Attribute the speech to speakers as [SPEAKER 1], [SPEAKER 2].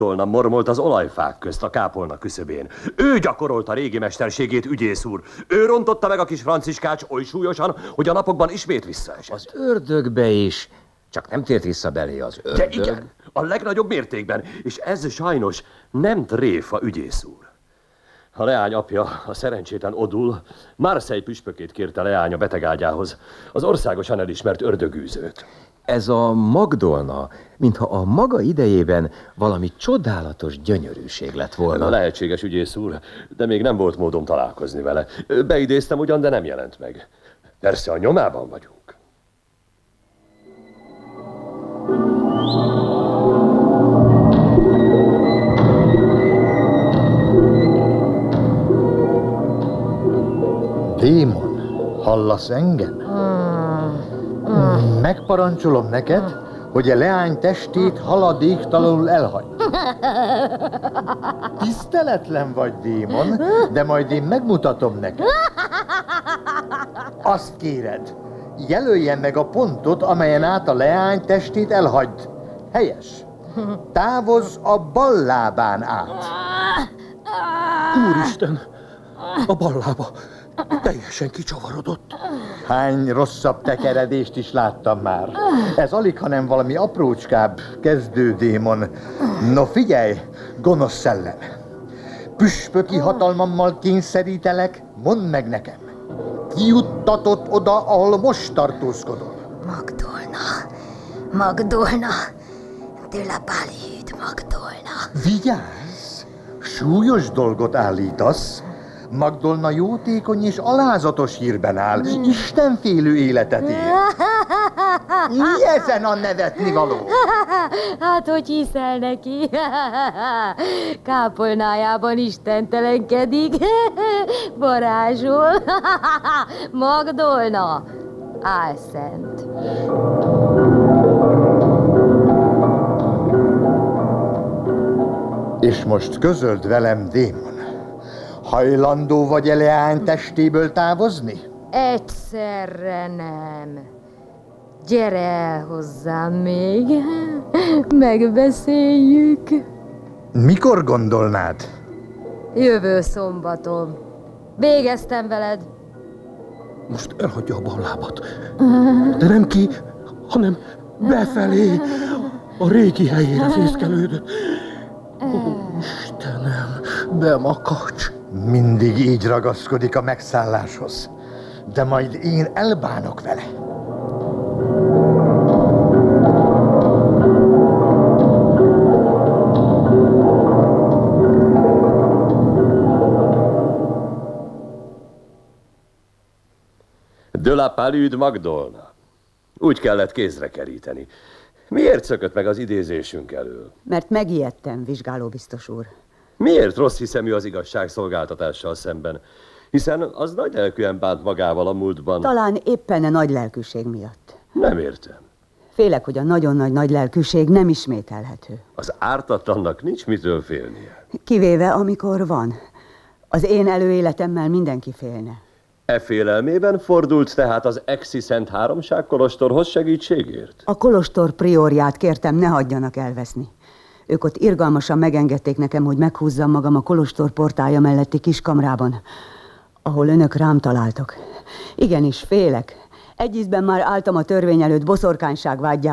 [SPEAKER 1] Magdolna mormolt az olajfák közt a kápolna küszöbén. Ő gyakorolta régi mesterségét, ügyész úr. Ő rontotta meg a kis Franciskács oly súlyosan, hogy a napokban ismét visszaesett.
[SPEAKER 2] Az ördögbe is. Csak nem tért vissza belé az ördög.
[SPEAKER 1] De igen, a legnagyobb mértékben. És ez sajnos nem tréfa, ügyész úr. A leány apja, a szerencsétlen Odul, Marseille püspökét kérte leánya betegágyához, az országosan elismert ördögűzőt.
[SPEAKER 2] Ez a Magdolna, mintha a maga idejében valami csodálatos gyönyörűség lett volna.
[SPEAKER 1] Lehetséges, ügyész úr, de még nem volt módom találkozni vele. Beidéztem ugyan, de nem jelent meg. Persze a nyomában vagyunk.
[SPEAKER 3] Démon, hallasz engem? Megparancsolom neked, hogy a leány testét haladéktalanul elhagy. Tiszteletlen vagy, démon, de majd én megmutatom neked. Azt kéred, jelöljen meg a pontot, amelyen át a leány testét elhagyd. Helyes. Távozz a bal lábán át.
[SPEAKER 4] Úristen, a bal lába teljesen kicsavarodott.
[SPEAKER 3] Hány rosszabb tekeredést is láttam már. Ez alig, hanem valami aprócskább kezdődémon. No figyelj, gonosz szellem! Püspöki hatalmammal kényszerítelek, mondd meg nekem. Ki juttatott oda, ahol most tartózkodom?
[SPEAKER 5] Magdolna, de la Palud Magdolna.
[SPEAKER 3] Vigyázz! Súlyos dolgot állítasz. Magdolna jótékony és alázatos hírben áll. Istenfélő életet él. Mi ezen a nevetnivaló?
[SPEAKER 5] Hát, hogy hiszel neki? Kápolnájában istentelenkedik. Varázsol. Magdolna, álszent.
[SPEAKER 3] És most közöld velem, démon. Hajlandó vagy-e leány testéből távozni?
[SPEAKER 5] Egyszerre nem. Gyere el hozzám még. Megbeszéljük.
[SPEAKER 3] Mikor gondolnád?
[SPEAKER 5] Jövő szombaton. Végeztem veled.
[SPEAKER 4] Most elhagyja a bal lábat. De nem ki, hanem befelé, a régi helyére fészkelődött. Ó, Istenem, bemakacs.
[SPEAKER 3] Mindig így ragaszkodik a megszálláshoz. De majd én elbánok vele.
[SPEAKER 1] De la Palud Magdolna. Úgy kellett kézre keríteni. Miért szökött meg az idézésünk elől?
[SPEAKER 6] Mert megijedtem, vizsgálóbiztos úr.
[SPEAKER 1] Miért rossz hiszemű az igazságszolgáltatással szemben? Hiszen az nagy lelkűen bánt magával a múltban.
[SPEAKER 6] Talán éppen a nagy lelkűség miatt.
[SPEAKER 1] Nem értem.
[SPEAKER 6] Félek, hogy a nagyon nagy lelkűség nem ismételhető.
[SPEAKER 1] Az ártatlannak nincs mitől félnie.
[SPEAKER 6] Kivéve, amikor van. Az én előéletemmel mindenki félne.
[SPEAKER 1] E félelmében fordult tehát az Exi Szent Háromság kolostorhoz segítségért?
[SPEAKER 6] A kolostor priorját kértem, ne hagyjanak elveszni. Ők ott irgalmasan megengedték nekem, hogy meghúzzam magam a kolostor portálja melletti kiskamrában, ahol önök rám találtak. Igenis, félek. Egy ízben már álltam a törvény előtt boszorkányság vádjával.